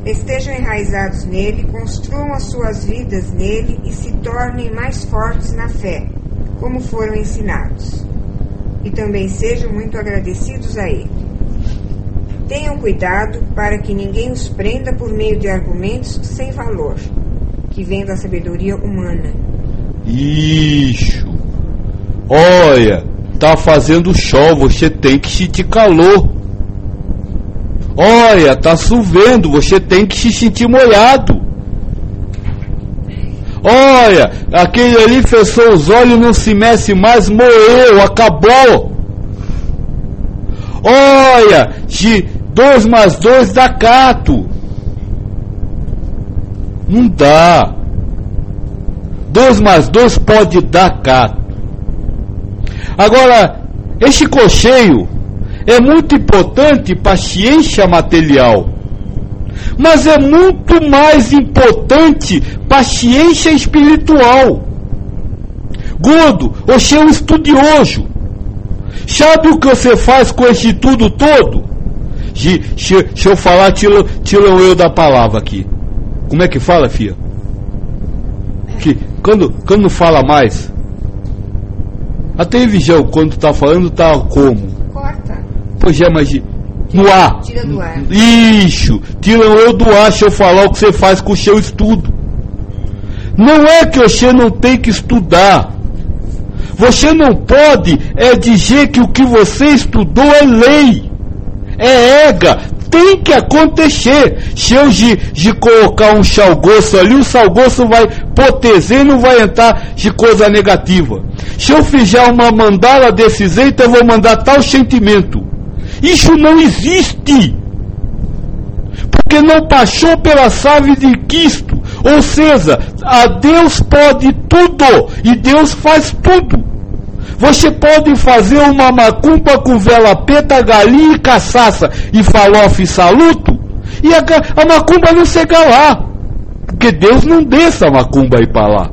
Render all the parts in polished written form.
estejam enraizados nele, construam as suas vidas nele e se tornem mais fortes na fé, como foram ensinados. E também sejam muito agradecidos a ele. Tenham cuidado para que ninguém os prenda por meio de argumentos sem valor, que vêm da sabedoria humana. Ixi, olha, tá fazendo sol, você tem que sentir calor. Olha, tá chovendo, você tem que se sentir molhado. Olha, aquele ali fechou os olhos, não se mexe mais, morreu, acabou. Olha, de 2 mais 2 dá 4. Não dá. 2 mais 2 pode dar 4. Agora, este cocheio é muito importante para a ciência material, mas é muito mais importante para a ciência espiritual. Gordo, você é um estudioso. Sabe o que você faz com esse tudo todo? Se eu falar, tiram eu da palavra aqui. Como é que fala, filha? Que, quando fala mais, a televisão, quando está falando, está como? Corta. Pois é, mas no ar. Tira do ar. Isso, tiram eu do ar se eu falar o que você faz com o seu estudo. Não é que você não tem que estudar. Você não pode dizer que o que você estudou é lei, é ega, tem que acontecer. Se eu de colocar um salgoço ali, o salgoço vai proteger e não vai entrar de coisa negativa. Se eu fizer uma mandala desse jeito, eu vou mandar tal sentimento. Isso não existe, porque não passou pela chave de Cristo. Ou seja, a Deus pode tudo e Deus faz tudo. Você pode fazer uma macumba com vela preta, galinha e cachaça e farofa e saluto, e a macumba não chega lá, porque Deus não deixa a macumba ir para lá.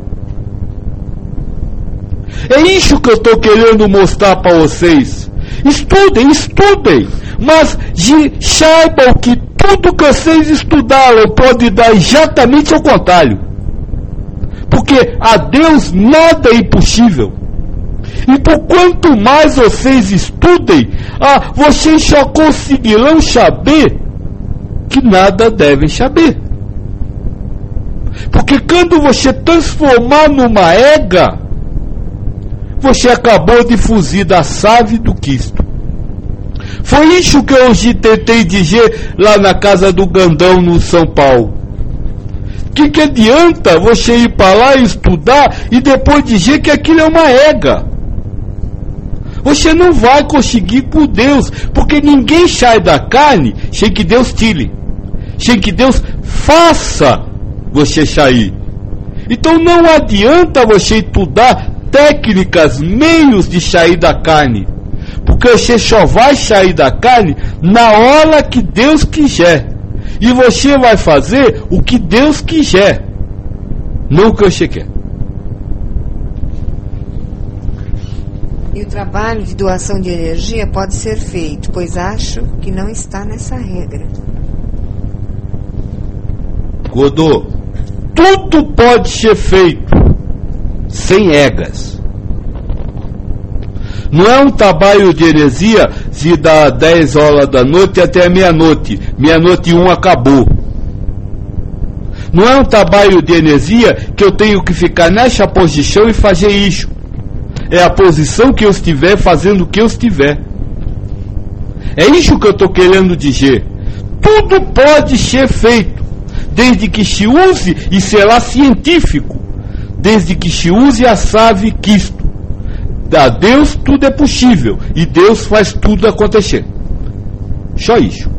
É isso que eu estou querendo mostrar para vocês. Estudem, mas saibam que tudo que vocês estudaram pode dar exatamente ao contrário, porque a Deus nada é impossível. E por quanto mais vocês estudem, vocês só conseguirão saber que nada devem saber. Porque quando você transformar numa ega, você acabou de fugir da chave do Cristo. Foi isso que eu hoje tentei dizer lá na casa do Gandão, no São Paulo. Que adianta você ir para lá e estudar e depois dizer que aquilo é uma ega? Você não vai conseguir com Deus, porque ninguém sai da carne sem que Deus tire, sem que Deus faça você sair. Então não adianta você estudar técnicas, meios de sair da carne, porque você só vai sair da carne na hora que Deus quiser, e você vai fazer o que Deus quiser, não o que você quer. E o trabalho de doação de energia pode ser feito, pois acho que não está nessa regra. Godô, tudo pode ser feito sem egas. Não é um trabalho de heresia de dar 10 horas da noite até meia-noite. Meia-noite e 1 acabou. Não é um trabalho de heresia que eu tenho que ficar nessa posição e fazer isso. É a posição que eu estiver fazendo o que eu estiver. É isso que eu estou querendo dizer. Tudo pode ser feito, desde que se use, e será científico, desde que se use a chave Cristo. A Deus tudo é possível, e Deus faz tudo acontecer. Só isso.